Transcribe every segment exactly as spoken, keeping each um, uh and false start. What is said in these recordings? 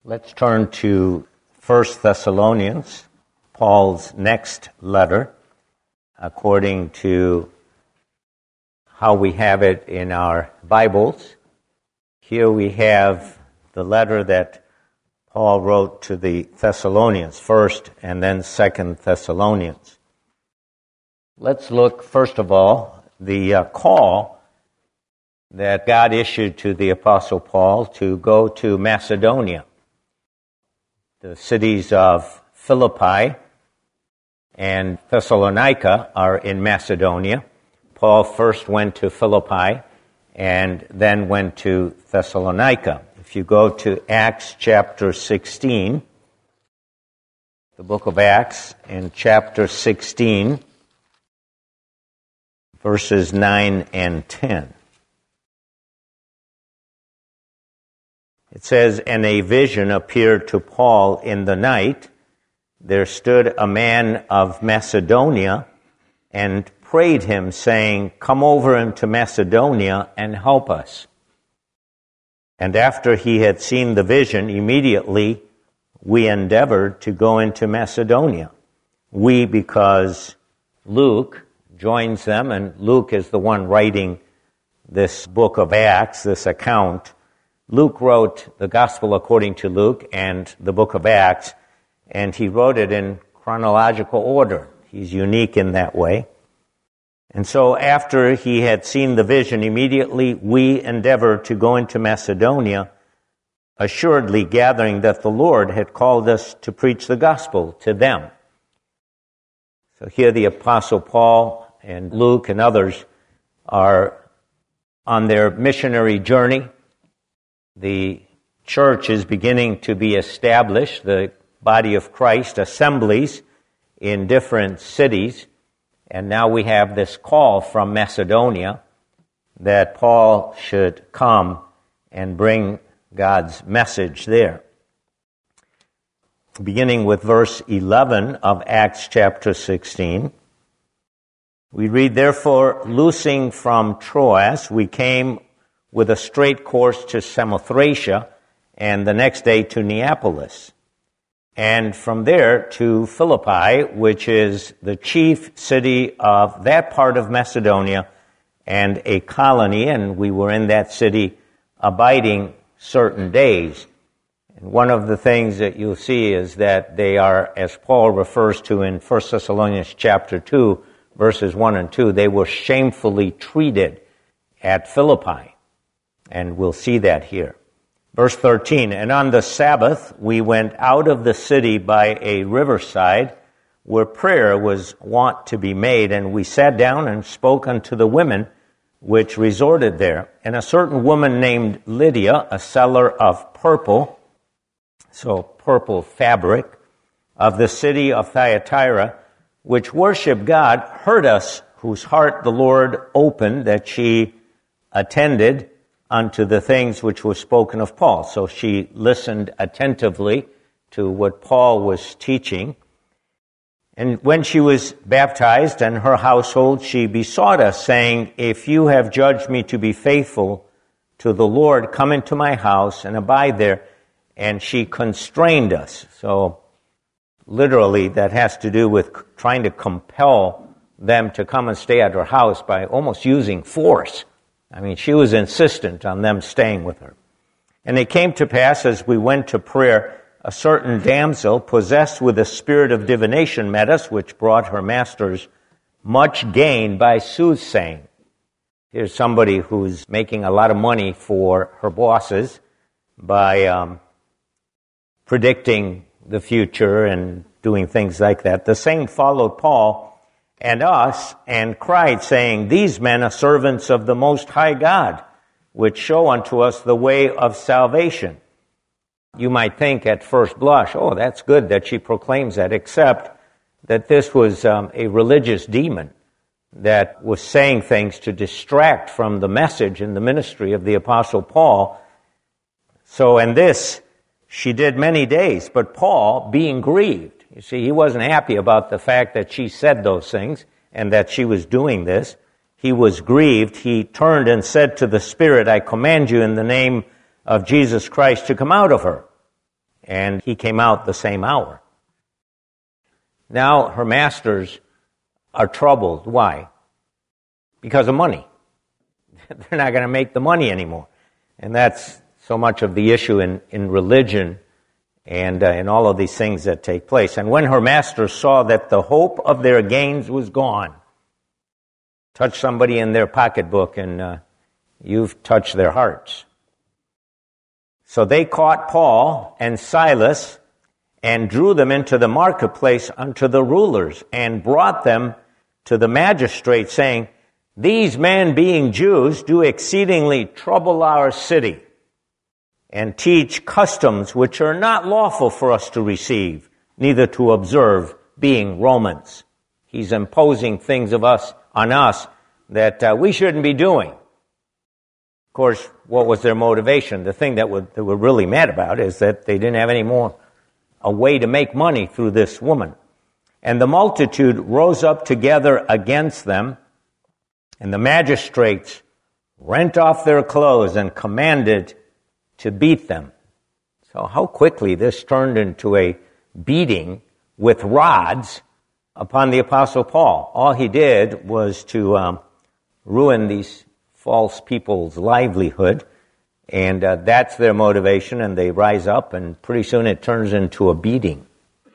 Let's turn to First Thessalonians, Paul's next letter, according to how we have it in our Bibles. Here we have the letter that Paul wrote to the Thessalonians, First and then Second Thessalonians. Let's look, first of all, the uh, call that God issued to the Apostle Paul to go to Macedonia. The cities of Philippi and Thessalonica are in Macedonia. Paul first went to Philippi and then went to Thessalonica. If you go to Acts chapter sixteen, the book of Acts, in chapter sixteen, verses nine and ten. It says, "And a vision appeared to Paul in the night. There stood a man of Macedonia and prayed him, saying, 'Come over into Macedonia and help us.' And after he had seen the vision, immediately we endeavored to go into Macedonia. We, because Luke joins them, and Luke is the one writing this book of Acts, this account. Luke wrote the Gospel according to Luke and the book of Acts, and he wrote it in chronological order. He's unique in that way. And so after he had seen the vision, immediately we endeavored to go into Macedonia, assuredly gathering that the Lord had called us to preach the gospel to them." So here the Apostle Paul and Luke and others are on their missionary journey. The church is beginning to be established, the body of Christ, assemblies in different cities, and now we have this call from Macedonia that Paul should come and bring God's message there. Beginning with verse eleven of Acts chapter sixteen, we read, "Therefore, loosing from Troas, we came with a straight course to Samothracia, and the next day to Neapolis, and from there to Philippi, which is the chief city of that part of Macedonia and a colony, and we were in that city abiding certain days." And one of the things that you'll see is that they are, as Paul refers to in First Thessalonians chapter two, verses one and two, they were shamefully treated at Philippi. And we'll see that here. Verse thirteen, "And on the Sabbath we went out of the city by a riverside where prayer was wont to be made, and we sat down and spoke unto the women which resorted there. And a certain woman named Lydia, a seller of purple," so purple fabric, "of the city of Thyatira, which worshiped God, heard us, whose heart the Lord opened, that she attended unto the things which were spoken of Paul." So she listened attentively to what Paul was teaching. "And when she was baptized and her household, she besought us, saying, 'If you have judged me to be faithful to the Lord, come into my house and abide there.' And she constrained us." So literally that has to do with trying to compel them to come and stay at her house by almost using force. I mean, she was insistent on them staying with her. "And it came to pass, as we went to prayer, a certain damsel possessed with a spirit of divination met us, which brought her masters much gain by soothsaying." Here's somebody who's making a lot of money for her bosses by um, predicting the future and doing things like that. "The same followed Paul and us, and cried, saying, 'These men are servants of the Most High God, which show unto us the way of salvation.'" You might think at first blush, oh, that's good that she proclaims that, except that this was um, a religious demon that was saying things to distract from the message and the ministry of the Apostle Paul. So, and this she did many days, but Paul, being grieved, you see, he wasn't happy about the fact that she said those things and that she was doing this. He was grieved. He turned and said to the Spirit, "I command you in the name of Jesus Christ to come out of her." and he came out the same hour. Now her masters are troubled. Why? Because of money. They're not going to make the money anymore. And that's so much of the issue in, in religion and uh, in all of these things that take place. And when her masters saw that the hope of their gains was gone, touch somebody in their pocketbook and uh, you've touched their hearts. So they caught Paul and Silas and drew them into the marketplace unto the rulers and brought them to the magistrates, saying, These men, being Jews, do exceedingly trouble our city and teach customs which are not lawful for us to receive, neither to observe, being Romans. He's imposing things of us on us that uh, we shouldn't be doing. Of course, what was their motivation? The thing that were, they were really mad about is that they didn't have any more a way to make money through this woman. And the multitude rose up together against them, and the magistrates rent off their clothes and commanded to beat them. So how quickly this turned into a beating with rods upon the Apostle Paul. All he did was to um, ruin these false people's livelihood, and uh, that's their motivation, and they rise up, and pretty soon it turns into a beating.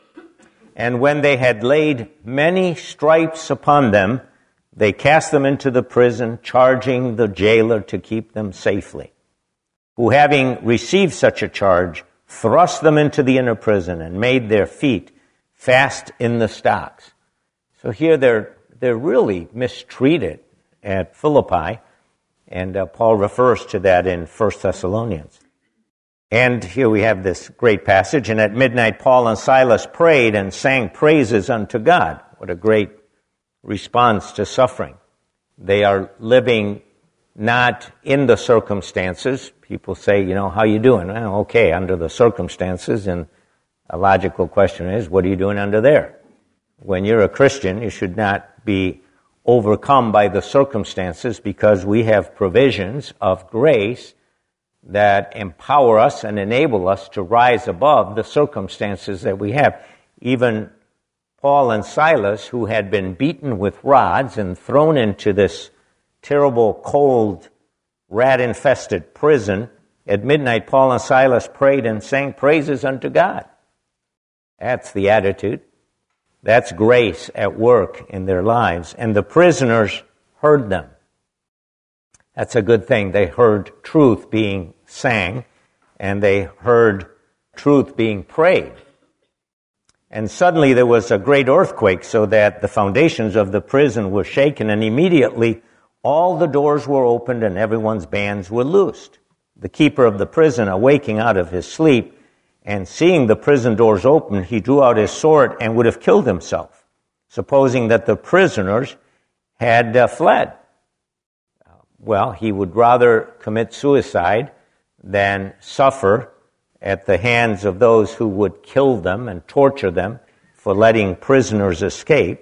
And when they had laid many stripes upon them, they cast them into the prison, charging the jailer to keep them safely, who, having received such a charge, thrust them into the inner prison and made their feet fast in the stocks. So here they're they're really mistreated at Philippi, and uh, Paul refers to that in First Thessalonians. And here we have this great passage, and at midnight Paul and Silas prayed and sang praises unto God. What a great response to suffering. They are living not in the circumstances. People say, you know, how you doing? Well, okay, under the circumstances, and a logical question is, what are you doing under there? When you're a Christian, you should not be overcome by the circumstances, because we have provisions of grace that empower us and enable us to rise above the circumstances that we have. Even Paul and Silas, who had been beaten with rods and thrown into this terrible, cold, rat-infested prison, at midnight Paul and Silas prayed and sang praises unto God. That's the attitude. That's grace at work in their lives. And the prisoners heard them. That's a good thing. They heard truth being sang, and they heard truth being prayed. And suddenly there was a great earthquake, so that the foundations of the prison were shaken, and immediately all the doors were opened and everyone's bands were loosed. The keeper of the prison, awaking out of his sleep, and seeing the prison doors open, he drew out his sword and would have killed himself, supposing that the prisoners had uh, fled. Well, he would rather commit suicide than suffer at the hands of those who would kill them and torture them for letting prisoners escape.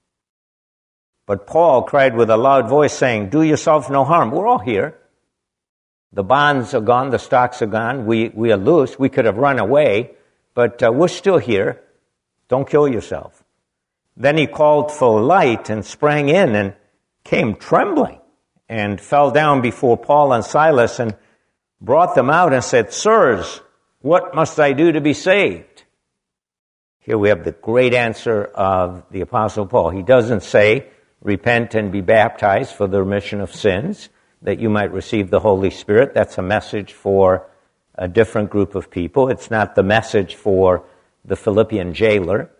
But Paul cried with a loud voice, saying, Do yourself no harm. We're all here. The bonds are gone, the stocks are gone, we, we are loose, we could have run away, but uh, we're still here. Don't kill yourself. Then he called for light and sprang in and came trembling and fell down before Paul and Silas and brought them out and said, Sirs, what must I do to be saved? Here we have the great answer of the Apostle Paul. He doesn't say, repent and be baptized for the remission of sins, that you might receive the Holy Spirit. That's a message for a different group of people. It's not the message for the Philippian jailer.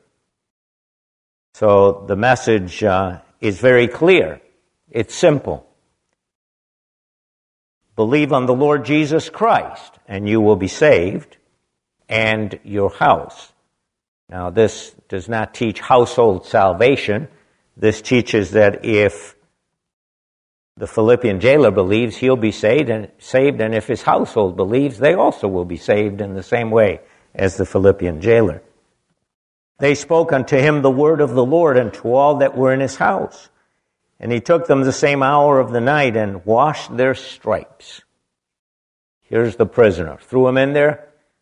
So the message uh, is very clear. It's simple. Believe on the Lord Jesus Christ, and you will be saved, and your house. Now, this does not teach household salvation. This teaches that if the Philippian jailer believes, he'll be saved, and saved, and if his household believes, they also will be saved in the same way as the Philippian jailer. They spoke unto him the word of the Lord and to all that were in his house. And he took them the same hour of the night and washed their stripes. Here's the prisoner. Threw him in there.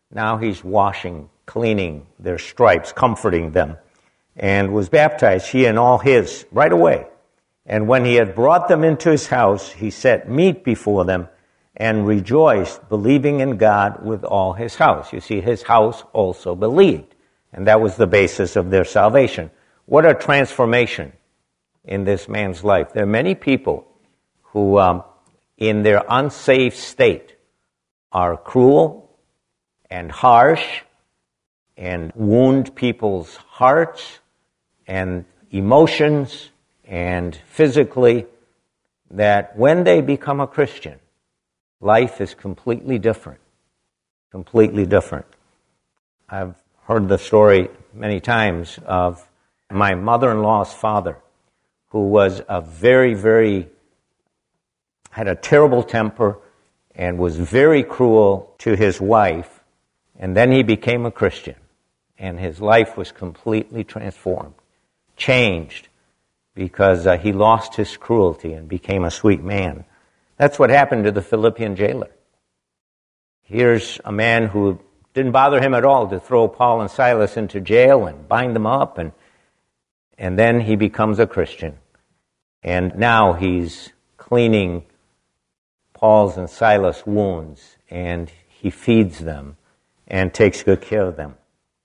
Now he's washing, cleaning their stripes, comforting them, and was baptized, he and all his, right away. And when he had brought them into his house, he set meat before them and rejoiced, believing in God with all his house. You see, his house also believed, and that was the basis of their salvation. What a transformation in this man's life. There are many people who, um, in their unsaved state, are cruel and harsh and wound people's hearts and emotions and physically, that when they become a Christian, life is completely different. Completely different. I've heard the story many times of my mother-in-law's father, who was a very, very, had a terrible temper and was very cruel to his wife, and then he became a Christian, and his life was completely transformed, changed, because uh, he lost his cruelty and became a sweet man. That's what happened to the Philippian jailer. Here's a man who didn't bother him at all to throw Paul and Silas into jail and bind them up, and and then he becomes a Christian. And now he's cleaning Paul's and Silas' wounds, and he feeds them and takes good care of them.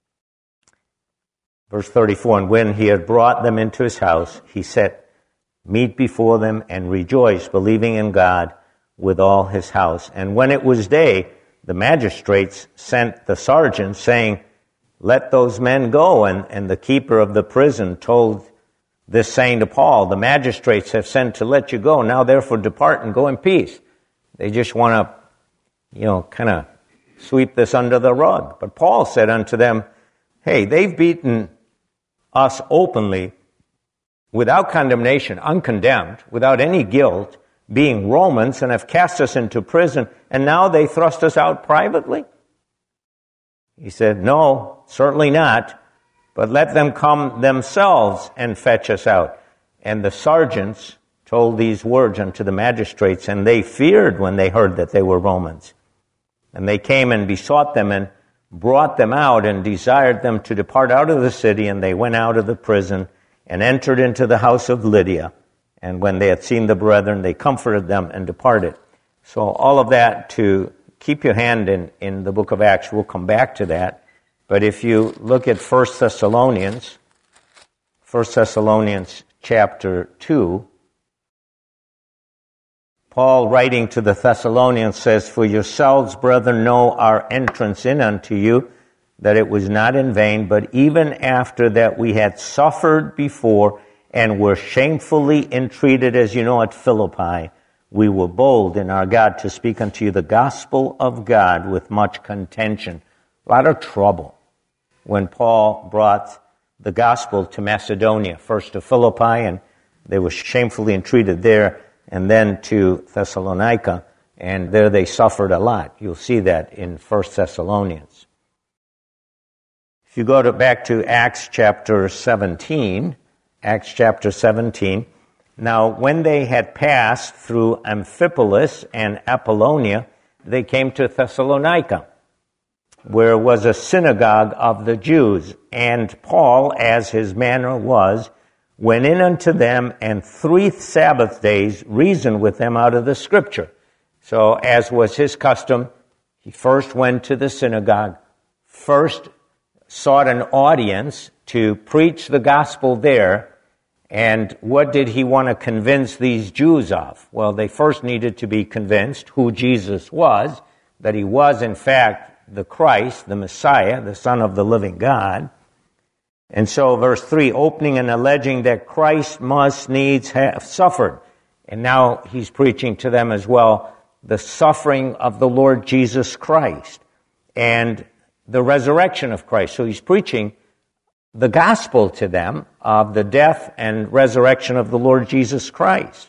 Verse thirty-four, and when he had brought them into his house, he set meat before them and rejoiced, believing in God with all his house. And when it was day, the magistrates sent the sergeant, saying, let those men go. And, and the keeper of the prison told this saying to Paul, the magistrates have sent to let you go. Now therefore depart and go in peace. They just want to, you know, kind of sweep this under the rug. But Paul said unto them, hey, they've beaten us openly, without condemnation, uncondemned, without any guilt, being Romans, and have cast us into prison, and now they thrust us out privately? He said, no, certainly not, but let them come themselves and fetch us out. And the sergeants told these words unto the magistrates, and they feared when they heard that they were Romans. And they came and besought them and brought them out and desired them to depart out of the city, and they went out of the prison and entered into the house of Lydia. And when they had seen the brethren, they comforted them and departed. So all of that to keep your hand in, in the book of Acts. We'll come back to that. But if you look at First Thessalonians, First Thessalonians chapter two, Paul, writing to the Thessalonians, says, for yourselves, brethren, know our entrance in unto you, that it was not in vain, but even after that we had suffered before and were shamefully entreated, as you know, at Philippi, we were bold in our God to speak unto you the gospel of God with much contention. A lot of trouble when Paul brought the gospel to Macedonia, first to Philippi, and they were shamefully entreated there, and then to Thessalonica, and there they suffered a lot. You'll see that in First Thessalonians. If you go to, back to Acts chapter seventeen, Acts chapter seventeen, now when they had passed through Amphipolis and Apollonia, they came to Thessalonica, where was a synagogue of the Jews. And Paul, as his manner was, went in unto them, and three Sabbath days reasoned with them out of the Scripture. So, as was his custom, he first went to the synagogue, first sought an audience to preach the gospel there. And what did he want to convince these Jews of? Well, they first needed to be convinced who Jesus was, that he was, in fact, the Christ, the Messiah, the Son of the living God. And so, verse three, opening and alleging that Christ must needs have suffered. And now he's preaching to them as well the suffering of the Lord Jesus Christ and the resurrection of Christ. So he's preaching the gospel to them of the death and resurrection of the Lord Jesus Christ.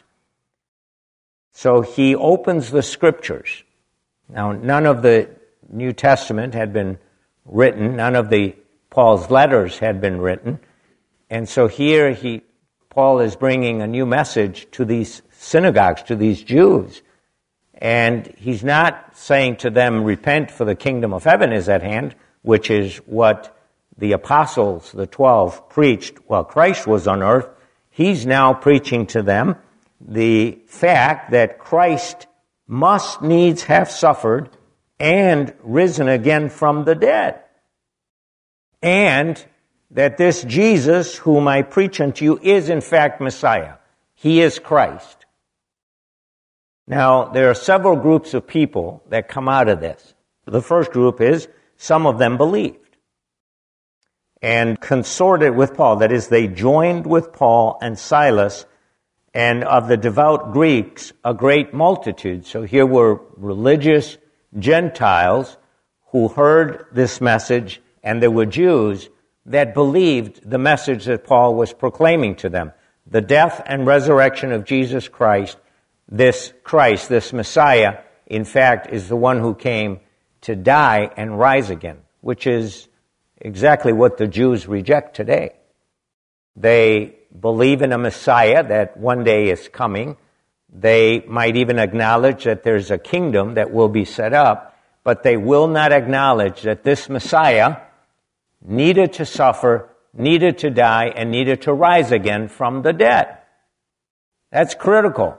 So he opens the Scriptures. Now, none of the New Testament had been written, none of the Paul's letters had been written, and so here he, Paul is bringing a new message to these synagogues, to these Jews, And he's not saying to them, repent, for the kingdom of heaven is at hand, which is what the apostles, the twelve, preached while Christ was on earth. He's now preaching to them the fact that Christ must needs have suffered and risen again from the dead. And that this Jesus, whom I preach unto you, is in fact Messiah. He is Christ. Now, there are several groups of people that come out of this. The first group is some of them believed and consorted with Paul. That is, they joined with Paul and Silas, and of the devout Greeks, a great multitude. So here were religious Gentiles who heard this message, and there were Jews that believed the message that Paul was proclaiming to them. The death and resurrection of Jesus Christ. This Christ, this Messiah, in fact, is the one who came to die and rise again, which is exactly what the Jews reject today. They believe in a Messiah that one day is coming. They might even acknowledge that there's a kingdom that will be set up, but they will not acknowledge that this Messiah needed to suffer, needed to die, and needed to rise again from the dead. That's critical,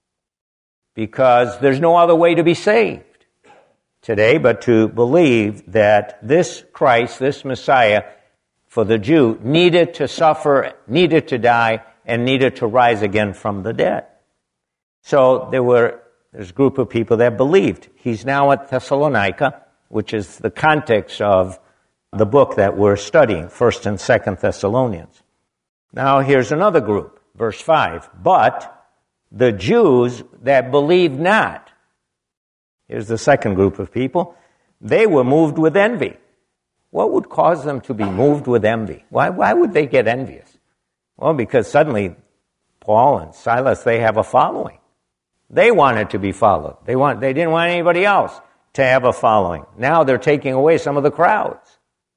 because there's no other way to be saved today but to believe that this Christ, this Messiah, for the Jew, needed to suffer, needed to die, and needed to rise again from the dead. So there were there's a group of people that believed. He's now at Thessalonica, which is the context of the book that we're studying, First and Second Thessalonians. Now here's another group, verse five. But the Jews that believed not, here's the second group of people, they were moved with envy. What would cause them to be moved with envy? Why, why would they get envious? Well, because suddenly Paul and Silas, they have a following. They wanted to be followed. They want, they didn't want anybody else to have a following. Now they're taking away some of the crowds.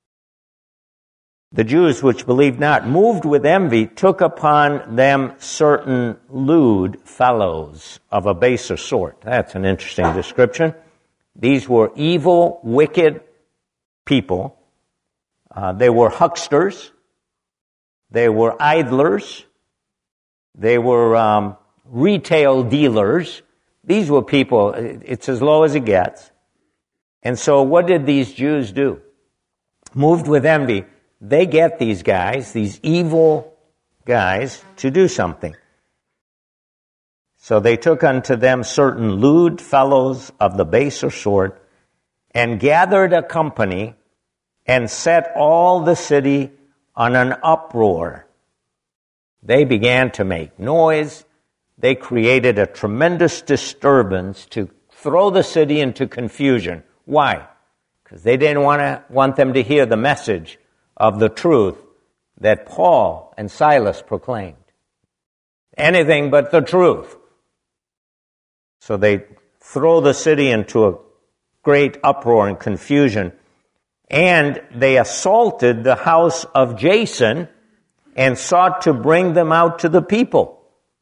The Jews which believed not, moved with envy, took upon them certain lewd fellows of a baser sort. That's an interesting description. These were evil, wicked people. Uh, they were hucksters. They were idlers. They were um, retail dealers. These were people, it's as low as it gets. And so what did these Jews do? Moved with envy, they get these guys, these evil guys, to do something. So they took unto them certain lewd fellows of the baser sort, and gathered a company, and set all the city on an uproar. They began to make noise. They created a tremendous disturbance to throw the city into confusion. Why? Because they didn't want to want them to hear the message of the truth that Paul and Silas proclaimed. Anything but the truth. So they throw the city into a great uproar and confusion, and they assaulted the house of Jason and sought to bring them out to the people.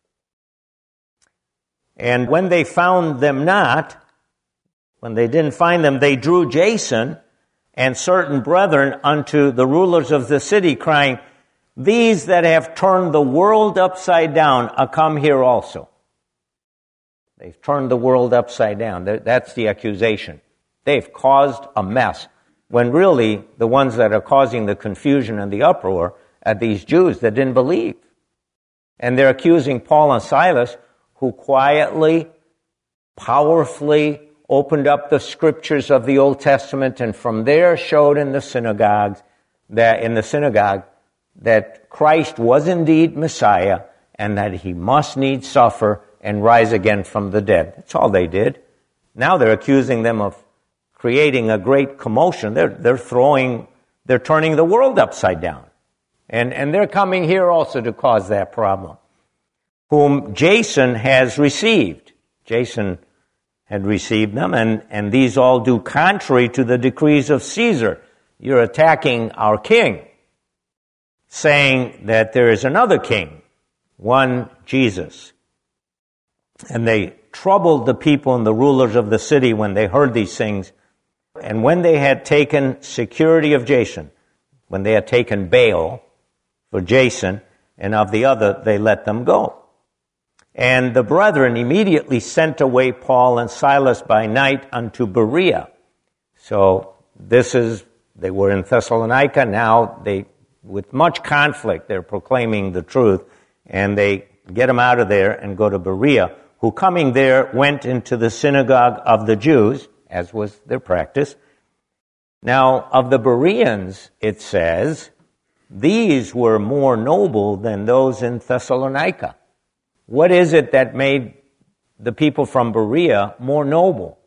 And when they found them not, when they didn't find them, they drew Jason and certain brethren unto the rulers of the city, crying, These that have turned the world upside down are come here also. They've turned the world upside down. That's the accusation. They've caused a mess, when really the ones that are causing the confusion and the uproar are these Jews that didn't believe. And they're accusing Paul and Silas, who quietly, powerfully opened up the scriptures of the Old Testament, and from there showed in the synagogues that in the synagogue that Christ was indeed Messiah, and that he must needs suffer and rise again from the dead. That's all they did. Now they're accusing them of creating a great commotion. They're they're throwing, they're turning the world upside down. And and they're coming here also to cause that problem. Whom Jason has received. Jason had received them, and, and these all do contrary to the decrees of Caesar. You're attacking our king, saying that there is another king, one Jesus. And they troubled the people and the rulers of the city when they heard these things. And when they had taken security of Jason, when they had taken bail for Jason and of the other, they let them go. And the brethren immediately sent away Paul and Silas by night unto Berea. So this is, they were in Thessalonica. Now they, with much conflict, they're proclaiming the truth. And they get them out of there and go to Berea, who coming there went into the synagogue of the Jews, as was their practice. Now, of the Bereans, it says, these were more noble than those in Thessalonica. What is it that made the people from Berea more noble?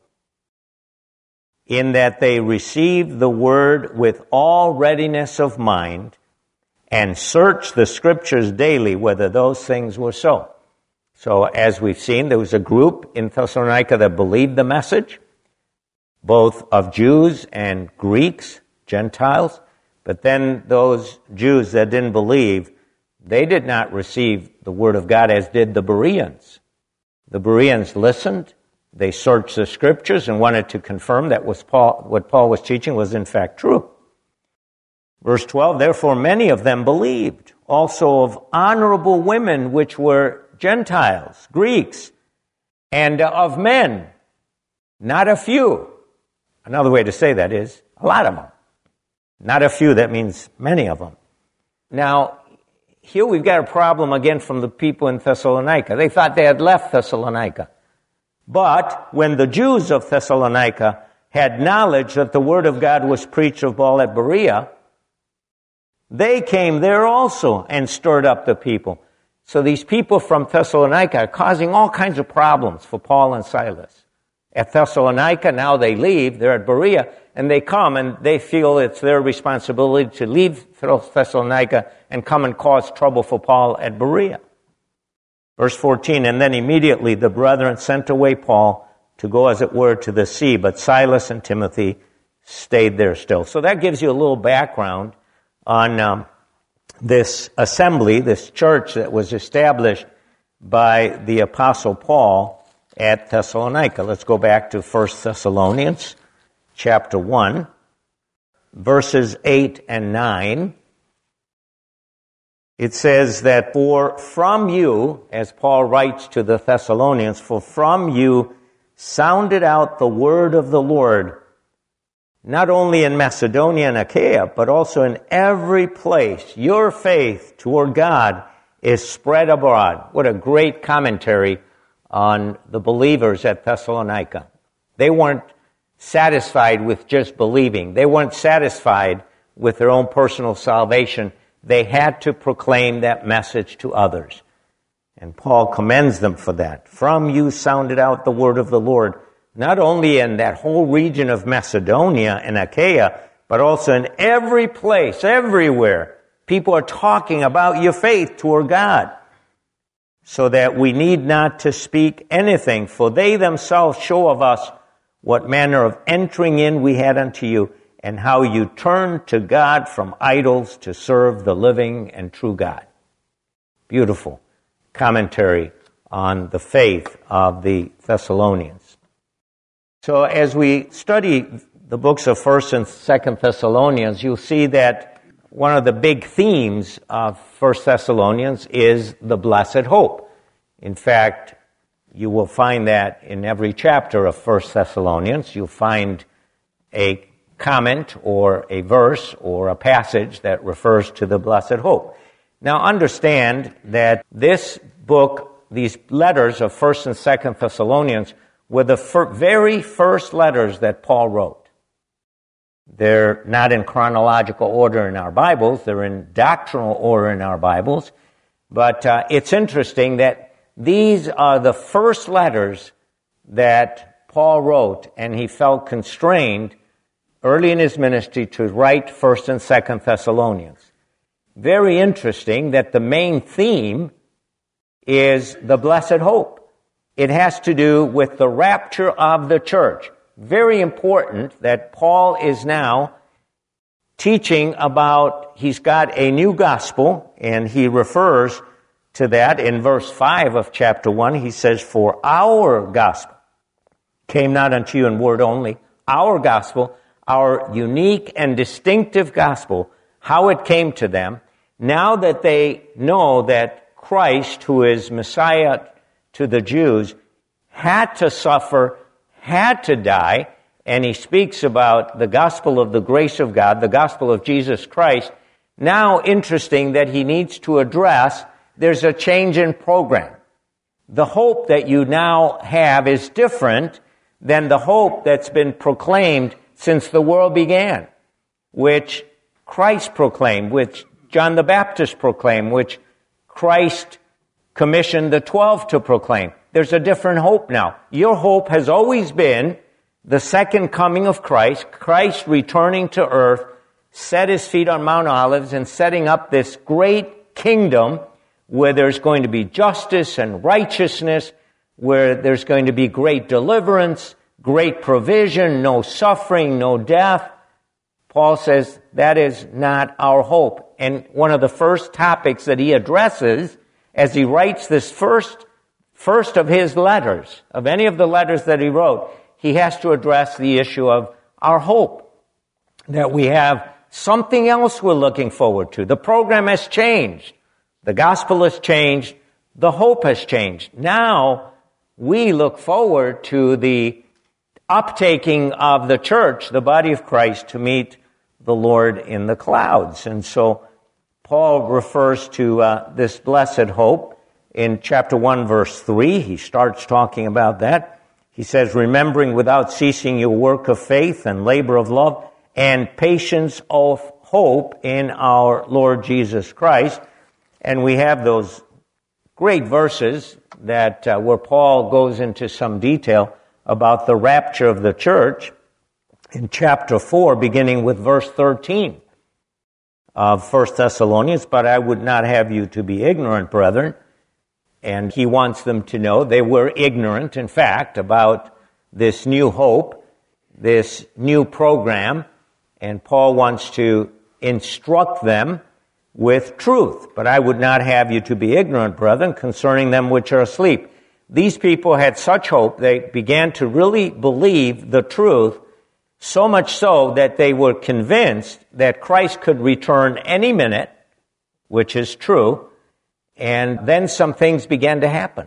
In that they received the word with all readiness of mind and searched the scriptures daily whether those things were so. So as we've seen, there was a group in Thessalonica that believed the message, both of Jews and Greeks, Gentiles. But then those Jews that didn't believe, they did not receive the word of God as did the Bereans. The Bereans listened, they searched the scriptures and wanted to confirm that was Paul, what Paul was teaching was in fact true. Verse twelve, therefore many of them believed, also of honorable women which were Gentiles, Greeks, and of men, not a few. Another way to say that is a lot of them. Not a few, that means many of them. Now, here we've got a problem again from the people in Thessalonica. They thought they had left Thessalonica. But when the Jews of Thessalonica had knowledge that the word of God was preached of Paul at Berea, they came there also and stirred up the people. So these people from Thessalonica are causing all kinds of problems for Paul and Silas. At Thessalonica, now they leave, they're at Berea, and they come and they feel it's their responsibility to leave Thessalonica and come and cause trouble for Paul at Berea. Verse fourteen, and then immediately the brethren sent away Paul to go, as it were, to the sea, but Silas and Timothy stayed there still. So that gives you a little background on um, this assembly, this church that was established by the Apostle Paul at Thessalonica. Let's go back to First Thessalonians chapter one, verses eight and nine. It says that, for from you, as Paul writes to the Thessalonians, for from you sounded out the word of the Lord, not only in Macedonia and Achaia, but also in every place. Your faith toward God is spread abroad. What a great commentary on the believers at Thessalonica. They weren't satisfied with just believing. They weren't satisfied with their own personal salvation. They had to proclaim that message to others. And Paul commends them for that. From you sounded out the word of the Lord, not only in that whole region of Macedonia and Achaia, but also in every place, everywhere. People are talking about your faith toward God, so that we need not to speak anything, for they themselves show of us what manner of entering in we had unto you, and how you turned to God from idols to serve the living and true God. Beautiful commentary on the faith of the Thessalonians. So as we study the books of First and Second Thessalonians, you'll see that one of the big themes of First Thessalonians is the blessed hope. In fact, you will find that in every chapter of First Thessalonians. You'll find a comment or a verse or a passage that refers to the blessed hope. Now understand that this book, these letters of First and Second Thessalonians, were the fir- very first letters that Paul wrote. They're not in chronological order in our Bibles. They're in doctrinal order in our Bibles. But uh, it's interesting that these are the first letters that Paul wrote, and he felt constrained early in his ministry to write First and Second Thessalonians. Very interesting that the main theme is the blessed hope. It has to do with the rapture of the church. Very important that Paul is now teaching about, he's got a new gospel, and he refers to that in verse five of chapter one. He says, "For our gospel came not unto you in word only." Our gospel, our unique and distinctive gospel, how it came to them, now that they know that Christ, who is Messiah to the Jews, had to suffer, had to die, and he speaks about the gospel of the grace of God, the gospel of Jesus Christ. Now, interesting that he needs to address, there's a change in program. The hope that you now have is different than the hope that's been proclaimed since the world began, which Christ proclaimed, which John the Baptist proclaimed, which Christ commissioned the twelve to proclaim. There's a different hope now. Your hope has always been the second coming of Christ, Christ returning to earth, set his feet on Mount Olives and setting up this great kingdom where there's going to be justice and righteousness, where there's going to be great deliverance, great provision, no suffering, no death. Paul says that is not our hope. And one of the first topics that he addresses as he writes this first, first of his letters, of any of the letters that he wrote, he has to address the issue of our hope, that we have something else we're looking forward to. The program has changed. The gospel has changed. The hope has changed. Now, we look forward to the uptaking of the church, the body of Christ, to meet the Lord in the clouds. And so Paul refers to uh, this blessed hope in chapter one, verse three. He starts talking about that. He says, "Remembering without ceasing your work of faith and labor of love and patience of hope in our Lord Jesus Christ." And we have those great verses that uh, where Paul goes into some detail about the rapture of the church in chapter four, beginning with verse thirteen of First Thessalonians. "But I would not have you to be ignorant, brethren." And he wants them to know they were ignorant, in fact, about this new hope, this new program. And Paul wants to instruct them with truth. "But I would not have you to be ignorant, brethren, concerning them which are asleep." These people had such hope, they began to really believe the truth, so much so that they were convinced that Christ could return any minute, which is true, and then some things began to happen.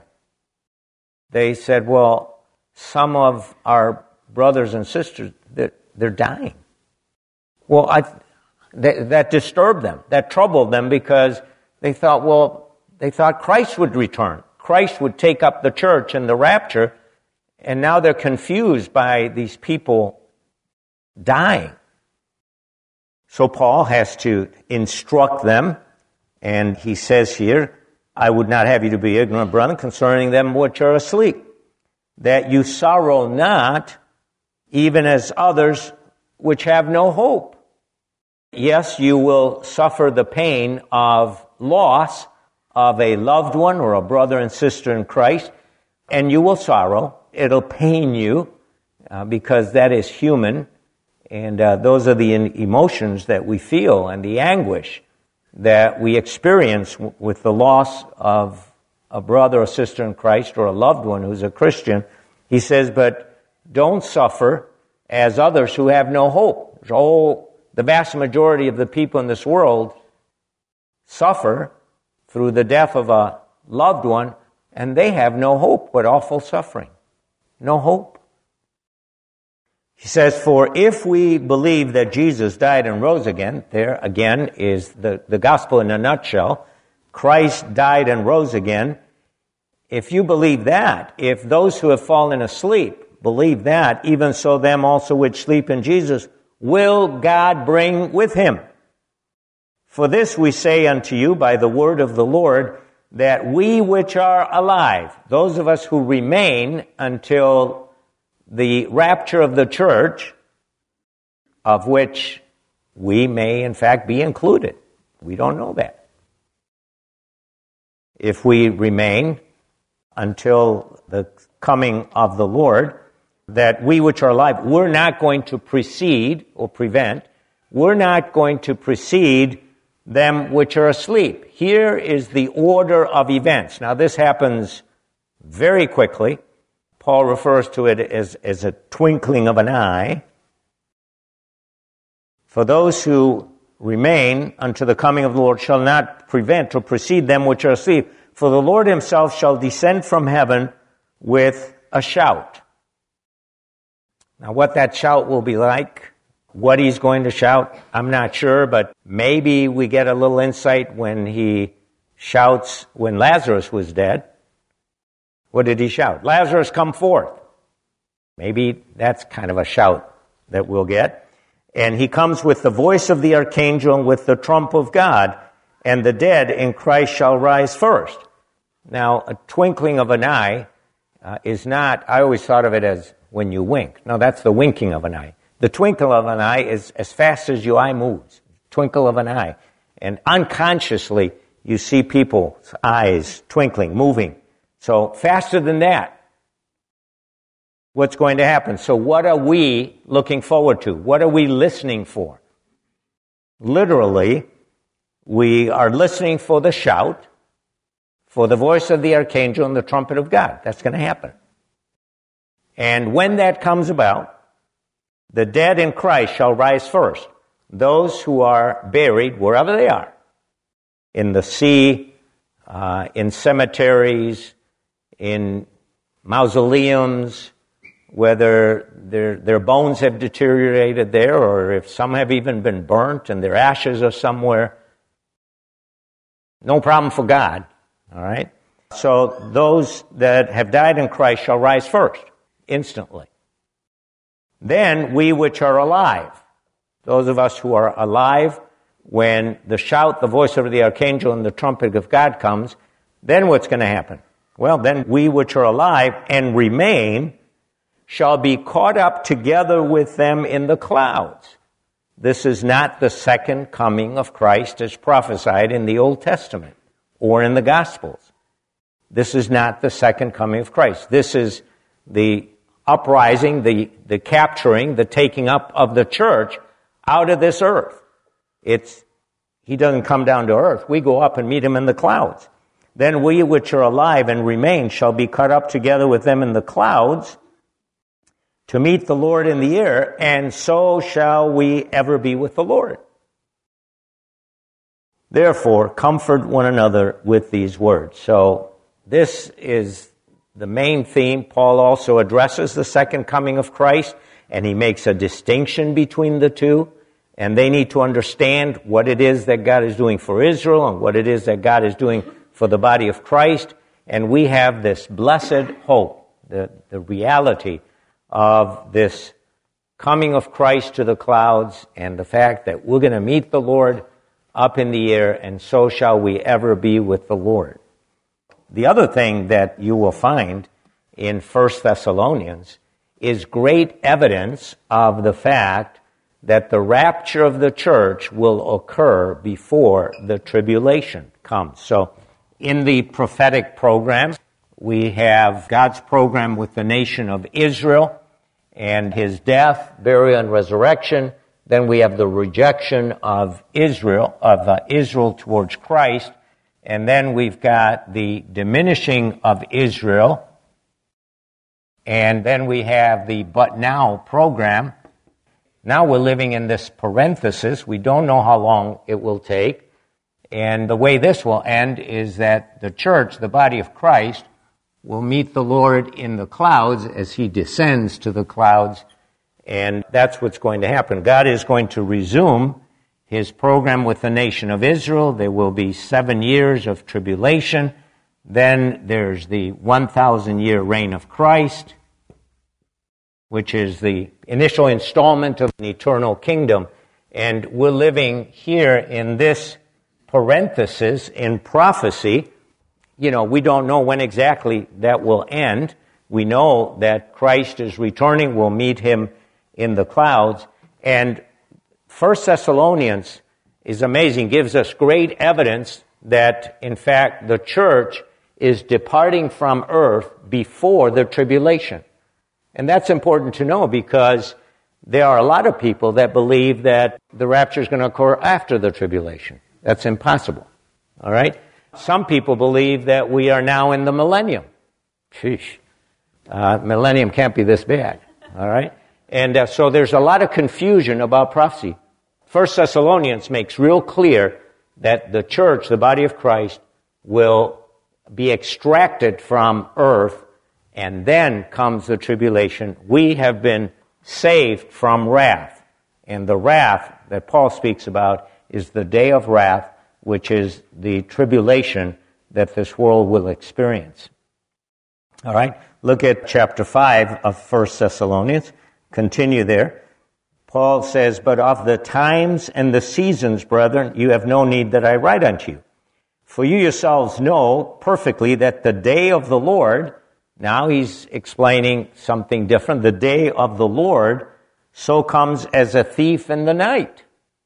They said, well, some of our brothers and sisters, they're, they're dying. Well, I... That, that disturbed them, that troubled them, because they thought, well, they thought Christ would return. Christ would take up the church in the rapture, and now they're confused by these people dying. So Paul has to instruct them, and he says here, "I would not have you to be ignorant, brethren, concerning them which are asleep, that you sorrow not, even as others which have no hope." Yes, you will suffer the pain of loss of a loved one or a brother and sister in Christ, and you will sorrow. It'll pain you uh, because that is human, and uh, those are the emotions that we feel and the anguish that we experience w- with the loss of a brother or sister in Christ or a loved one who's a Christian. He says, but don't suffer as others who have no hope. Oh, the vast majority of the people in this world suffer through the death of a loved one, and they have no hope but awful suffering. No hope. He says, for if we believe that Jesus died and rose again, there again is the, the gospel in a nutshell. Christ died and rose again. If you believe that, if those who have fallen asleep believe that, even so them also which sleep in Jesus will God bring with him. For this we say unto you by the word of the Lord, that we which are alive, those of us who remain until the rapture of the church, of which we may in fact be included. We don't know that. If we remain until the coming of the Lord, that we which are alive, we're not going to precede or prevent, we're not going to precede them which are asleep. Here is the order of events. Now, this happens very quickly. Paul refers to it as, as a twinkling of an eye. For those who remain unto the coming of the Lord shall not prevent or precede them which are asleep. For the Lord himself shall descend from heaven with a shout. Now, what that shout will be like, what he's going to shout, I'm not sure, but maybe we get a little insight when he shouts when Lazarus was dead. What did he shout? Lazarus, come forth. Maybe that's kind of a shout that we'll get. And he comes with the voice of the archangel and with the trump of God, and the dead in Christ shall rise first. Now, a twinkling of an eye uh, is not, I always thought of it as when you wink. No, that's the winking of an eye. The twinkle of an eye is as fast as your eye moves. Twinkle of an eye. And unconsciously, you see people's eyes twinkling, moving. So faster than that, what's going to happen? So what are we looking forward to? What are we listening for? Literally, we are listening for the shout, for the voice of the archangel and the trumpet of God. That's going to happen. And when that comes about, the dead in Christ shall rise first. Those who are buried wherever they are, in the sea, uh, in cemeteries, in mausoleums, whether their, their bones have deteriorated there or if some have even been burnt and their ashes are somewhere. No problem for God, all right? So those that have died in Christ shall rise first, instantly. Then we which are alive, those of us who are alive when the shout, the voice of the archangel and the trumpet of God comes, then what's going to happen? Well, then we which are alive and remain shall be caught up together with them in the clouds. This is not the second coming of Christ as prophesied in the Old Testament or in the Gospels. This is not the second coming of Christ. This is the uprising, the, the capturing, the taking up of the church out of this earth. It's, he doesn't come down to earth. We go up and meet him in the clouds. Then we which are alive and remain shall be caught up together with them in the clouds to meet the Lord in the air, and so shall we ever be with the Lord. Therefore, comfort one another with these words. So this is the main theme. Paul also addresses the second coming of Christ, and he makes a distinction between the two, and they need to understand what it is that God is doing for Israel and what it is that God is doing for the body of Christ. And we have this blessed hope, the, the reality of this coming of Christ to the clouds and the fact that we're going to meet the Lord up in the air, and so shall we ever be with the Lord. The other thing that you will find in First Thessalonians is great evidence of the fact that the rapture of the church will occur before the tribulation comes. So in the prophetic program, we have God's program with the nation of Israel and his death, burial, and resurrection. Then we have the rejection of Israel, of uh, Israel towards Christ. And then we've got the diminishing of Israel. And then we have the but now program. Now we're living in this parenthesis. We don't know how long it will take. And the way this will end is that the church, the body of Christ, will meet the Lord in the clouds as he descends to the clouds. And that's what's going to happen. God is going to resume his program with the nation of Israel. There will be seven years of tribulation. Then there's the one thousand year reign of Christ, which is the initial installment of an eternal kingdom. And we're living here in this parenthesis in prophecy. You know, we don't know when exactly that will end. We know that Christ is returning. We'll meet him in the clouds. And First Thessalonians is amazing, gives us great evidence that, in fact, the church is departing from earth before the tribulation. And that's important to know because there are a lot of people that believe that the rapture is going to occur after the tribulation. That's impossible. All right? Some people believe that we are now in the millennium. Sheesh. Uh, millennium can't be this bad. All right? And uh, so there's a lot of confusion about prophecy. First Thessalonians makes real clear that the church, the body of Christ, will be extracted from earth, and then comes the tribulation. We have been saved from wrath. And the wrath that Paul speaks about is the day of wrath, which is the tribulation that this world will experience. All right, look at chapter five of First Thessalonians. Continue there. Paul says, "But of the times and the seasons, brethren, you have no need that I write unto you. For you yourselves know perfectly that the day of the Lord," now he's explaining something different, "the day of the Lord so comes as a thief in the night.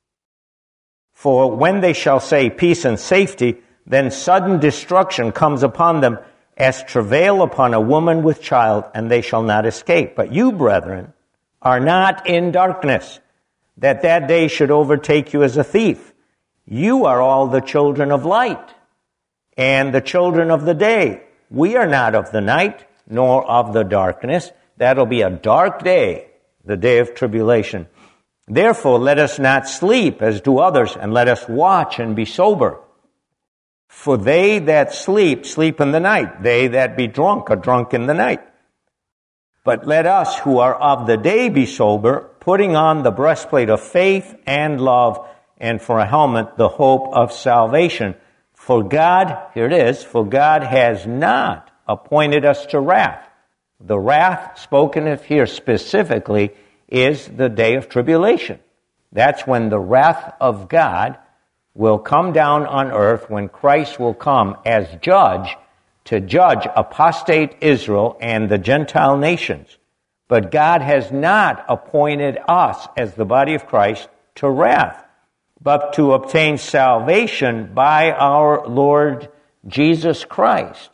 For when they shall say peace and safety, then sudden destruction comes upon them as travail upon a woman with child, and they shall not escape. But you, brethren, are not in darkness, that that day should overtake you as a thief. You are all the children of light and the children of the day. We are not of the night, nor of the darkness." That'll be a dark day, the day of tribulation. "Therefore, let us not sleep as do others, and let us watch and be sober. For they that sleep, sleep in the night. They that be drunk are drunk in the night. But let us who are of the day be sober, putting on the breastplate of faith and love, and for a helmet the hope of salvation. For God," here it is, "for God has not appointed us to wrath." The wrath spoken of here specifically is the day of tribulation. That's when the wrath of God will come down on earth, when Christ will come as judge to judge apostate Israel and the Gentile nations. But God has not appointed us as the body of Christ to wrath, but to obtain salvation by our Lord Jesus Christ,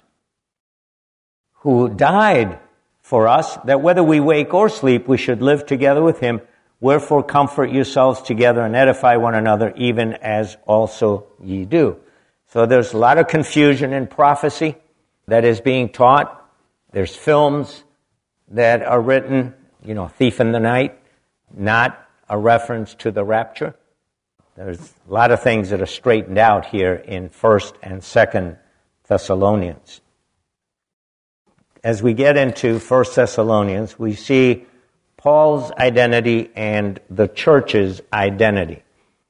who died for us, that whether we wake or sleep, we should live together with him. Wherefore comfort yourselves together and edify one another, even as also ye do. So there's a lot of confusion in prophecy that is being taught. There's films that are written, you know, Thief in the Night, not a reference to the rapture. There's a lot of things that are straightened out here in First and Second Thessalonians. As we get into First Thessalonians, we see Paul's identity and the church's identity.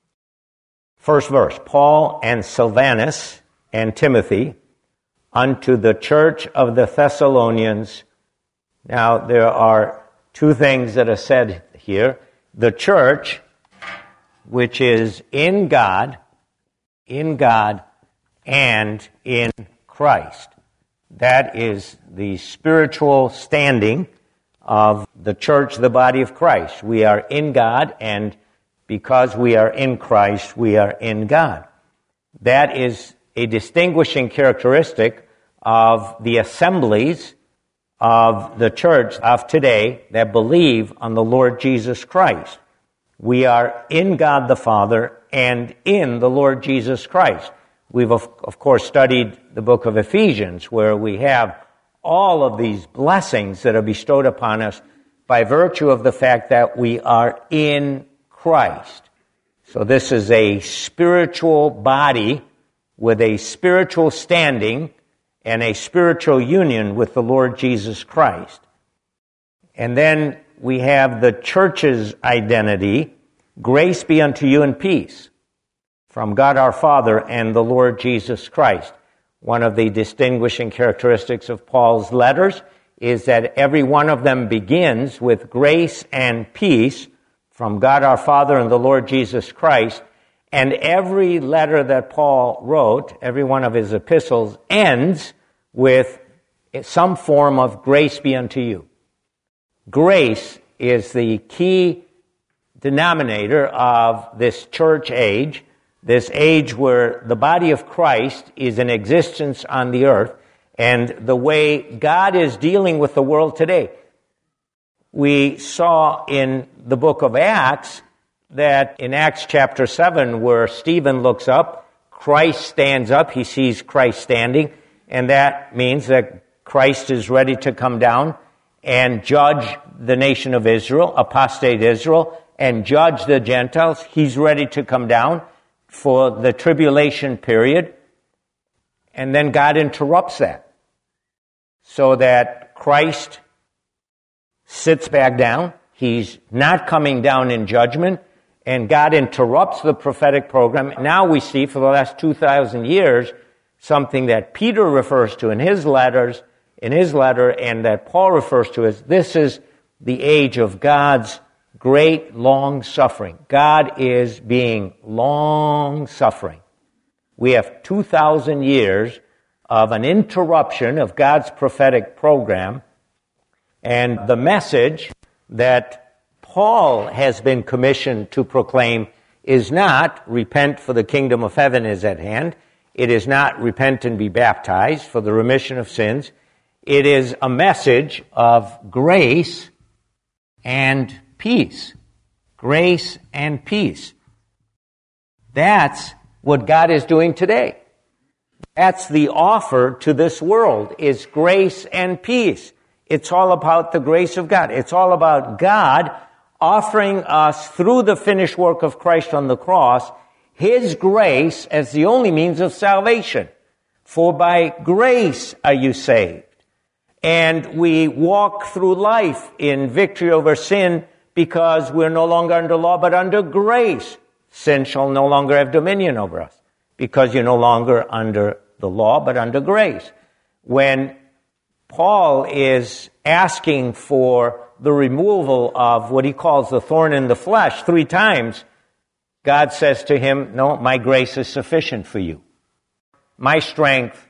First verse, "Paul and Silvanus and Timothy unto the church of the Thessalonians." Now, there are two things that are said here. The church, which is in God, in God, and in Christ. That is the spiritual standing of the church, the body of Christ. We are in God, and because we are in Christ, we are in God. That is a distinguishing characteristic of the assemblies of the church of today that believe on the Lord Jesus Christ. We are in God the Father and in the Lord Jesus Christ. We've, of, of course, studied the book of Ephesians, where we have all of these blessings that are bestowed upon us by virtue of the fact that we are in Christ. So this is a spiritual body with a spiritual standing and a spiritual union with the Lord Jesus Christ. And then we have the church's identity. "Grace be unto you and peace from God our Father and the Lord Jesus Christ." One of the distinguishing characteristics of Paul's letters is that every one of them begins with grace and peace from God our Father and the Lord Jesus Christ. And every letter that Paul wrote, every one of his epistles, ends with some form of "grace be unto you." Grace is the key denominator of this church age, this age where the body of Christ is in existence on the earth, and the way God is dealing with the world today. We saw in the book of Acts that in Acts chapter seven, where Stephen looks up, Christ stands up, he sees Christ standing, and that means that Christ is ready to come down and judge the nation of Israel, apostate Israel, and judge the Gentiles. He's ready to come down for the tribulation period. And then God interrupts that so that Christ sits back down. He's not coming down in judgment, and God interrupts the prophetic program. Now we see for the last two thousand years something that Peter refers to in his letters, in his letter, and that Paul refers to as this is the age of God's great long suffering. God is being long suffering. We have two thousand years of an interruption of God's prophetic program, and the message that Paul has been commissioned to proclaim is not repent, for the kingdom of heaven is at hand. It is not repent and be baptized for the remission of sins. It is a message of grace and peace. Grace and peace. That's what God is doing today. That's the offer to this world, is grace and peace. It's all about the grace of God. It's all about God offering us, through the finished work of Christ on the cross, His grace as the only means of salvation. For by grace are you saved. And we walk through life in victory over sin because we're no longer under law but under grace. Sin shall no longer have dominion over us because you're no longer under the law but under grace. When Paul is asking for the removal of what he calls the thorn in the flesh three times, God says to him, no, my grace is sufficient for you. My strength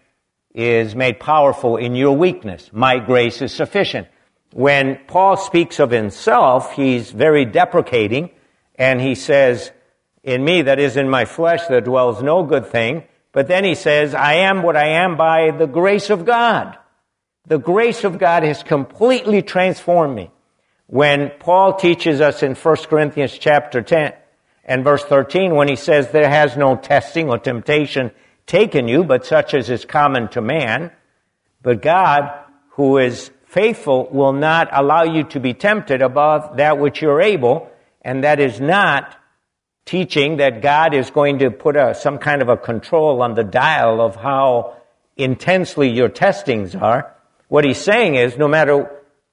is made powerful in your weakness. My grace is sufficient. When Paul speaks of himself, he's very deprecating, and he says, in me, that is in my flesh, there dwells no good thing. But then he says, I am what I am by the grace of God. The grace of God has completely transformed me. When Paul teaches us in First Corinthians chapter ten and verse thirteen, when he says, there has no testing or temptation taken you, but such as is common to man. But God, who is faithful, will not allow you to be tempted above that which you're able, and that is not teaching that God is going to put a, some kind of a control on the dial of how intensely your testings are. What he's saying is, no matter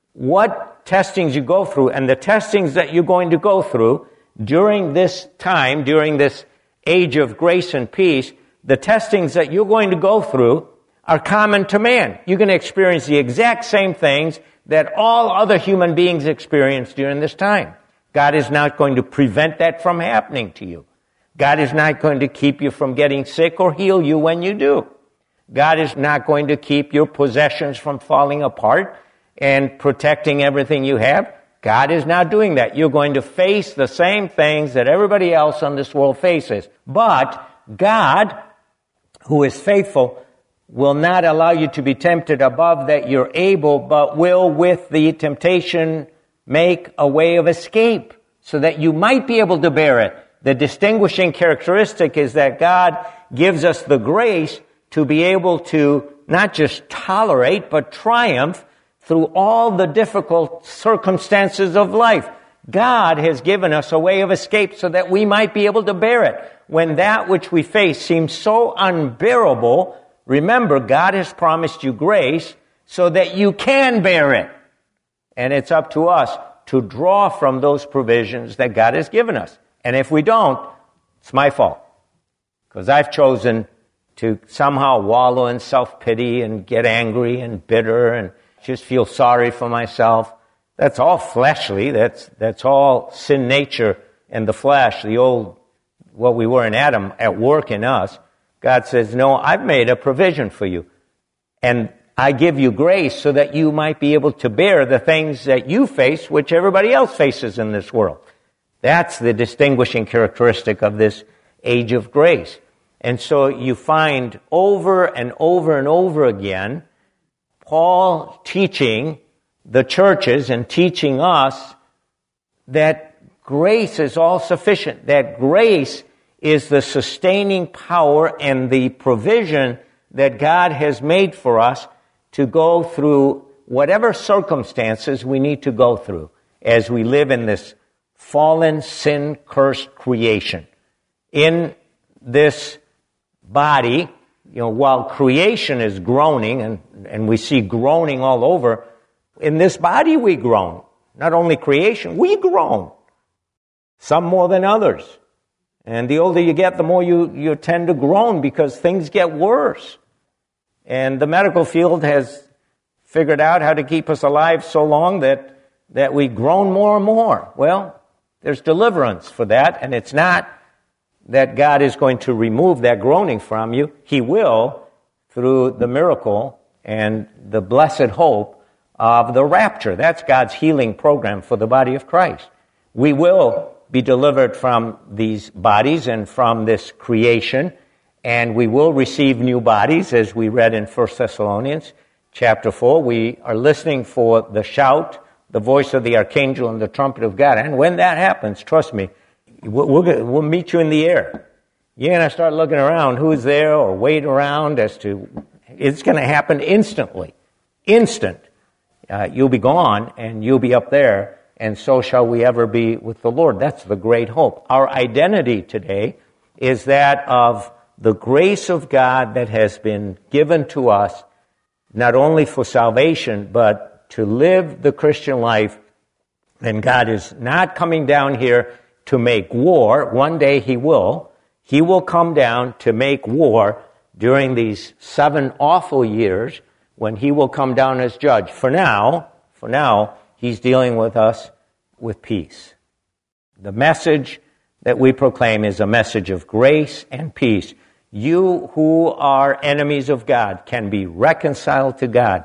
what testings you go through, and the testings that you're going to go through during this time, during this age of grace and peace, the testings that you're going to go through are common to man. You're going to experience the exact same things that all other human beings experience during this time. God is not going to prevent that from happening to you. God is not going to keep you from getting sick or heal you when you do. God is not going to keep your possessions from falling apart and protecting everything you have. God is not doing that. You're going to face the same things that everybody else on this world faces. But God, who is faithful, will not allow you to be tempted above that you're able, but will with the temptation make a way of escape so that you might be able to bear it. The distinguishing characteristic is that God gives us the grace to be able to not just tolerate, but triumph through all the difficult circumstances of life. God has given us a way of escape so that we might be able to bear it. When that which we face seems so unbearable, remember, God has promised you grace so that you can bear it. And it's up to us to draw from those provisions that God has given us. And if we don't, it's my fault. Because I've chosen to somehow wallow in self-pity and get angry and bitter and just feel sorry for myself. That's all fleshly. That's, that's all sin nature and the flesh, the old, what we were in Adam, at work in us. God says, no, I've made a provision for you. And I give you grace so that you might be able to bear the things that you face, which everybody else faces in this world. That's the distinguishing characteristic of this age of grace. And so you find over and over and over again Paul teaching the churches and teaching us that grace is all sufficient, that grace is the sustaining power and the provision that God has made for us to go through whatever circumstances we need to go through as we live in this fallen, sin-cursed creation. In this body, you know, while creation is groaning, and, and we see groaning all over, in this body we groan. Not only creation, we groan. Some more than others. And the older you get, the more you, you tend to groan because things get worse. And the medical field has figured out how to keep us alive so long that, that we groan more and more. Well, there's deliverance for that, and it's not that God is going to remove that groaning from you. He will through the miracle and the blessed hope of the rapture. That's God's healing program for the body of Christ. We will be delivered from these bodies and from this creation, and we will receive new bodies, as we read in First Thessalonians chapter four. We are listening for the shout, the voice of the archangel and the trumpet of God. And when that happens, trust me, we'll, we'll, we'll meet you in the air. You're going to start looking around who's there or wait around as to, it's going to happen instantly. Instant. Uh, you'll be gone and you'll be up there. And so shall we ever be with the Lord. That's the great hope. Our identity today is that of the grace of God that has been given to us, not only for salvation, but to live the Christian life. And God is not coming down here to make war. One day He will. He will come down to make war during these seven awful years when He will come down as judge. For now, for now, He's dealing with us with peace. The message that we proclaim is a message of grace and peace. You who are enemies of God can be reconciled to God.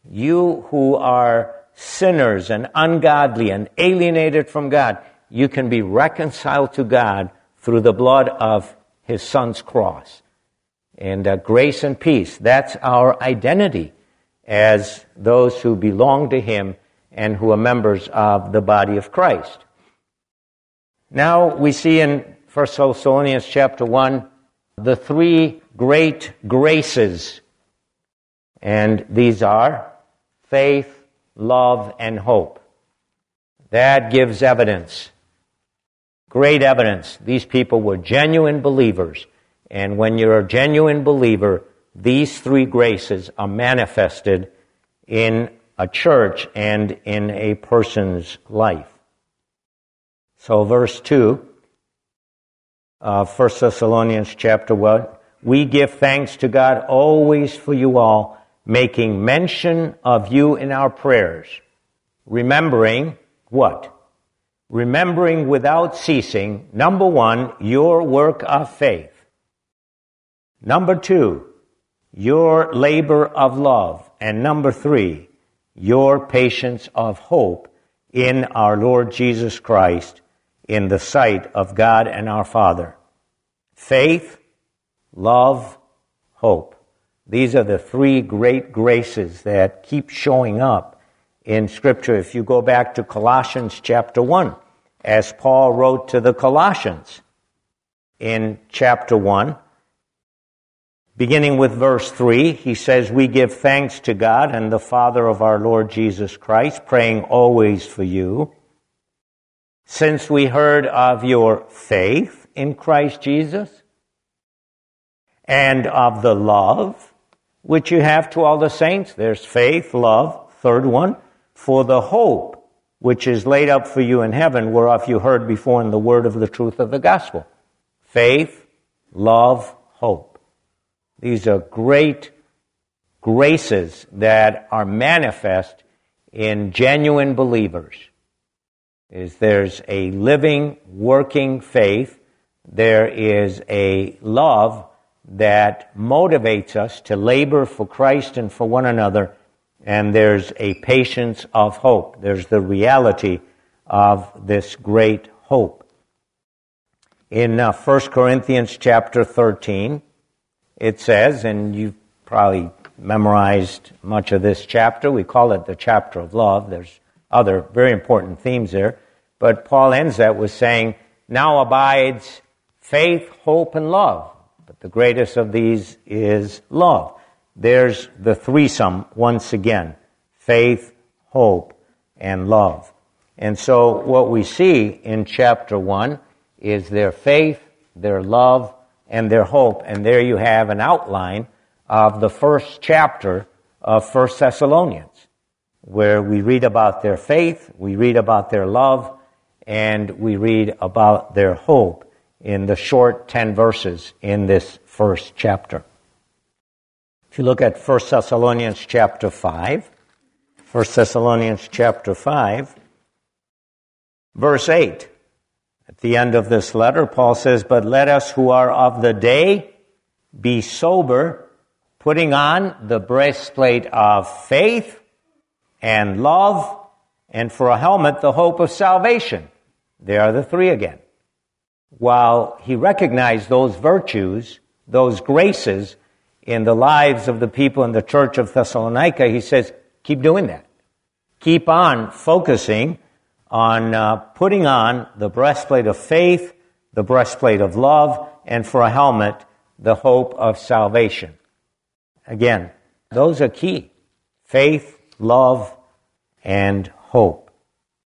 You who are sinners and ungodly and alienated from God, you can be reconciled to God through the blood of His Son's cross. And uh, grace and peace, that's our identity as those who belong to Him and who are members of the body of Christ. Now we see in First Thessalonians chapter one the three great graces, and these are faith, love, and hope. That gives evidence, great evidence. These people were genuine believers, and when you're a genuine believer, these three graces are manifested in a church and in a person's life. So verse two of First Thessalonians chapter one, we give thanks to God always for you all, making mention of you in our prayers, remembering what? Remembering without ceasing, number one, your work of faith. Number two, your labor of love. And number three, your patience of hope in our Lord Jesus Christ in the sight of God and our Father. Faith, love, hope. These are the three great graces that keep showing up in Scripture. If you go back to Colossians chapter one, as Paul wrote to the Colossians in chapter one, beginning with verse three, he says, we give thanks to God and the Father of our Lord Jesus Christ, praying always for you, since we heard of your faith in Christ Jesus and of the love which you have to all the saints. There's faith, love, third one, for the hope which is laid up for you in heaven, whereof you heard before in the word of the truth of the gospel. Faith, love, hope. These are great graces that are manifest in genuine believers. Is there's a living, working faith. There is a love that motivates us to labor for Christ and for one another. And there's a patience of hope. There's the reality of this great hope. In uh, First Corinthians chapter thirteen, it says, and you've probably memorized much of this chapter, we call it the chapter of love. There's other very important themes there. But Paul ends that with saying, now abides faith, hope, and love. But the greatest of these is love. There's the threesome once again. Faith, hope, and love. And so what we see in chapter one is their faith, their love, and their hope. And there you have an outline of the first chapter of First Thessalonians, where we read about their faith, we read about their love, and we read about their hope in the short ten verses in this first chapter. If you look at First Thessalonians chapter five, First Thessalonians chapter five, verse eight. At the end of this letter, Paul says, but let us who are of the day be sober, putting on the breastplate of faith and love, and for a helmet, the hope of salvation. There are the three again. While he recognized those virtues, those graces in the lives of the people in the church of Thessalonica, he says, keep doing that. Keep on focusing on uh, putting on the breastplate of faith, the breastplate of love, and for a helmet, the hope of salvation. Again, those are key. Faith, love, and hope.